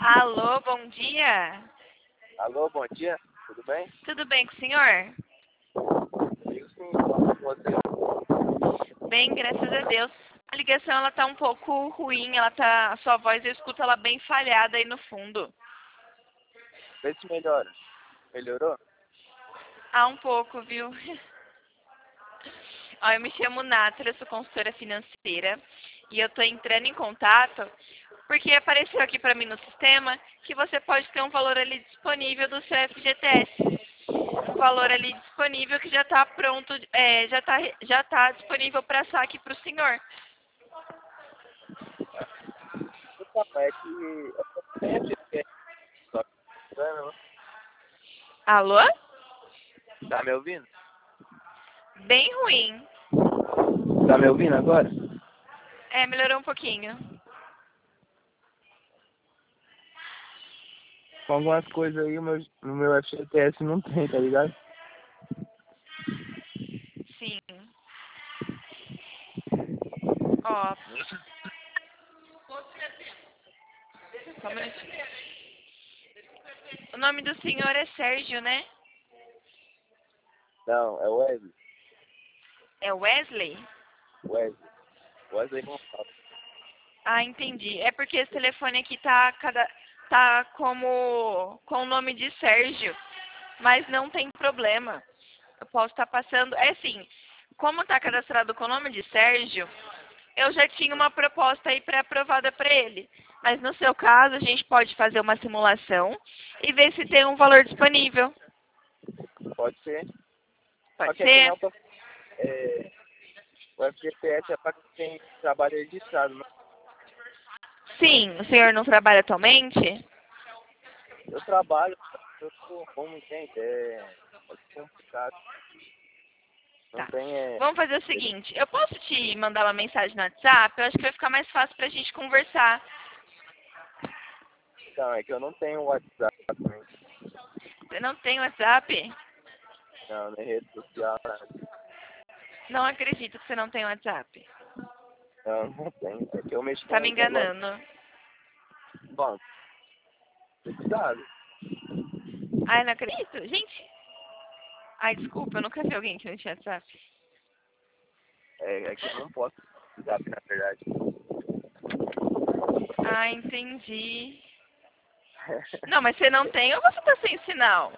Alô, bom dia. Alô, bom dia, tudo bem? Tudo bem com o senhor? Comigo sim, fala com você. Bem, graças a Deus. A ligação ela tá um pouco ruim, a sua voz eu escuto ela bem falhada aí no fundo. Vê se melhora. Melhorou? Ah, um pouco, viu? Ó, eu me chamo Natra, eu sou consultora financeira e eu tô entrando em contato porque apareceu aqui para mim no sistema que você pode ter um valor ali disponível do seu FGTS. Um valor ali disponível que já está pronto, já tá disponível para saque para o senhor. Então, é que eu sempre esqueço, só que não. Alô? Tá me ouvindo? Bem ruim. Tá me ouvindo agora? É, melhorou um pouquinho. Com algumas coisas aí no meu FGTS não tem, tá ligado? Sim. Ó, só um minutinho. O nome do senhor é Sérgio, né? Não, é Wesley. É Wesley? Wesley. Wesley Gonçalves. Ah, entendi. É porque esse telefone aqui tá com o nome de Sérgio, mas não tem problema. Eu posso estar passando. É assim, como tá cadastrado com o nome de Sérgio, eu já tinha uma proposta aí pré-aprovada para ele. Mas no seu caso, a gente pode fazer uma simulação e ver se tem um valor disponível. Pode ser. Só Pode que aqui ser? não tô. O FGTS é pra quem trabalha registrado, né? Sim, o senhor não trabalha atualmente? Eu trabalho, eu sou como gente, é complicado. Não Tá. tem, Vamos fazer o seguinte, eu posso te mandar uma mensagem no WhatsApp? Eu acho que vai ficar mais fácil pra gente conversar. Então, é que eu não tenho WhatsApp, né? Você não tem WhatsApp? Não, nem rede social, nada. Não acredito que você não tem WhatsApp. Não, não tenho. É que eu mexo Tá com me o negócio. enganando. Bom, você sabe. Ai, não acredito. Gente, ai, desculpa, eu nunca vi alguém que não tinha WhatsApp. É que eu não posso WhatsApp, na verdade. Ah, entendi. Não, mas você não tem ou você tá sem sinal?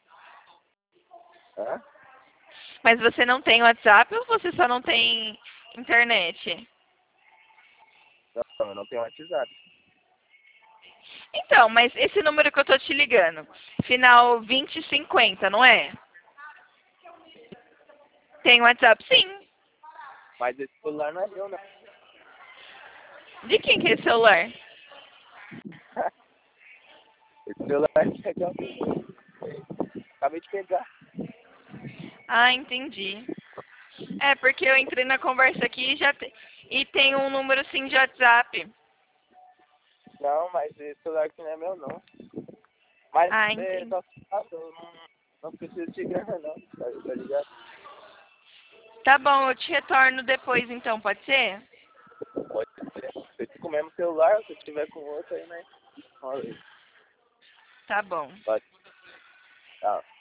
Hã? Mas você não tem WhatsApp ou você só não tem internet? Não, eu não tenho WhatsApp. Então, mas esse número que eu tô te ligando, final 2050, não é? Tem WhatsApp? Sim. Mas esse celular não é meu, não. De quem que é esse celular? Esse celular é de alguém. Acabei de pegar. Ah, entendi. É, porque eu entrei na conversa aqui e tem um número sim de WhatsApp. Não, mas esse celular aqui não é meu, não. Mas Ah, entendi. só eu não preciso de grana, não. Tá ligado? Tá bom, eu te retorno depois então, pode ser? Pode ser. Se eu fico com o mesmo celular, se eu tiver com outro aí, né? Olha aí. Tá bom. Pode. Tchau.